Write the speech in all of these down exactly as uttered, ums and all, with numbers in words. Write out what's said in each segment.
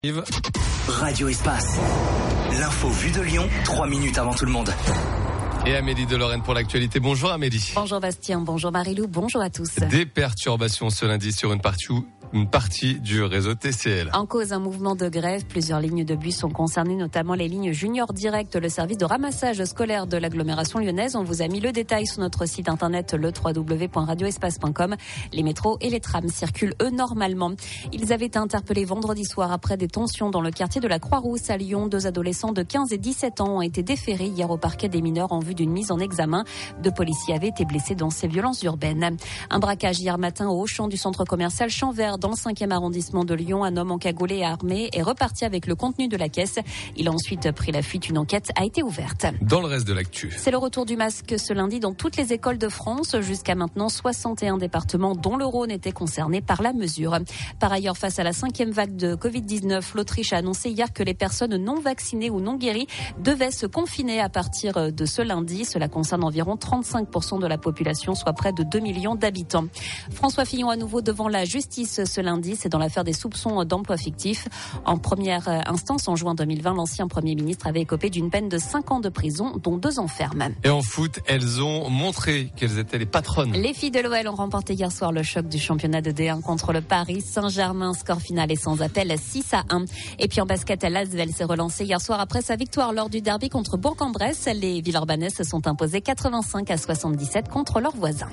Radio Espace. L'info vue de Lyon, trois minutes avant tout le monde. Et Amélie de Lorraine pour l'actualité. Bonjour Amélie. Bonjour Bastien, bonjour Marilou, bonjour à tous. Des perturbations ce lundi sur une partie où Une partie du réseau T C L. En cause, un mouvement de grève. Plusieurs lignes de bus sont concernées, notamment les lignes Junior Direct, le service de ramassage scolaire de l'agglomération lyonnaise. On vous a mis le détail sur notre site internet, le w w w point radio espace point com. Les métros et les trams circulent, eux, normalement. Ils avaient été interpellés vendredi soir après des tensions dans le quartier de la Croix-Rousse à Lyon. Deux adolescents de quinze et dix-sept ans ont été déférés hier au parquet des mineurs en vue d'une mise en examen. Deux policiers avaient été blessés dans ces violences urbaines. Un braquage hier matin au Auchan du centre commercial Champs-Vert dans le cinquième arrondissement de Lyon. Un homme encagoulé et armé est reparti avec le contenu de la caisse. Il a ensuite pris la fuite. Une enquête a été ouverte. Dans le reste de l'actu, c'est le retour du masque ce lundi dans toutes les écoles de France. Jusqu'à maintenant, soixante et un départements, dont le Rhône, étaient concernés par la mesure. Par ailleurs, face à la cinquième vague de covid dix-neuf, l'Autriche a annoncé hier que les personnes non vaccinées ou non guéries devaient se confiner à partir de ce lundi. Cela concerne environ trente-cinq pour cent de la population, soit près de deux millions d'habitants. François Fillon à nouveau devant la justice ce lundi. C'est dans l'affaire des soupçons d'emploi fictif. En première instance, en juin deux mille vingt, l'ancien Premier ministre avait écopé d'une peine de cinq ans de prison, dont deux ans ferme. Et en foot, elles ont montré qu'elles étaient les patronnes. Les filles de l'O L ont remporté hier soir le choc du championnat de D un contre le Paris Saint-Germain. Score final est sans appel, six à un. Et puis en basket, l'Asvel s'est relancé hier soir après sa victoire lors du derby contre Bourg-en-Bresse. Les Villeurbanaises se sont imposées quatre-vingt-cinq à soixante-dix-sept contre leurs voisins.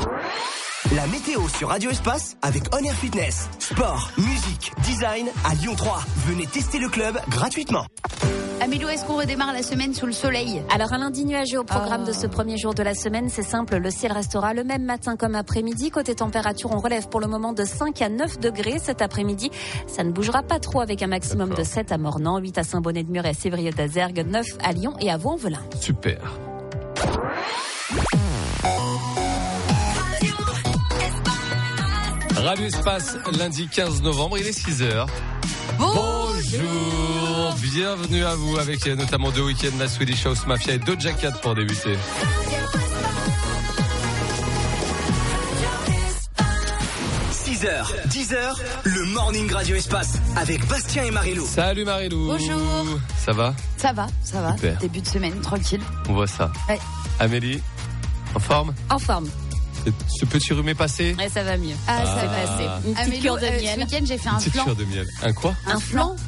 La météo sur Radio Espace avec On Air Fitness. Sport, musique, design à Lyon trois. Venez tester le club gratuitement. Amélou, est-ce qu'on redémarre la semaine sous le soleil? Alors un lundi nuageux au programme oh. de ce premier jour de la semaine, c'est simple, le ciel restera le même matin comme après-midi. Côté température, on relève pour le moment de cinq à neuf degrés cet après-midi. Ça ne bougera pas trop avec un maximum D'accord. de sept à Mornan, huit à Saint-Bonnet-de-Mur et à Sévrier d'Azergues, neuf à Lyon et à Vaux-en-Velin. Super. Radio Espace, lundi quinze novembre, il est six heures. Bonjour. Bonjour, bienvenue à vous avec notamment deux week-ends, la Swedish House Mafia et Doja Cat pour débuter. six heures, dix heures, le Morning Radio Espace avec Bastien et Marilou. Salut Marilou. Bonjour. Ça va? Ça va, ça va. Super. Début de semaine, tranquille. On voit ça. Ouais. Amélie, en forme? En forme. Ce petit rhume est passé? Ouais, ça va mieux. Ah, ah. ça c'est va. passé. Une petite Amélie, cure de euh, miel. Ce week-end, j'ai fait un Une petite flan. cure de miel. Un quoi? Un flan.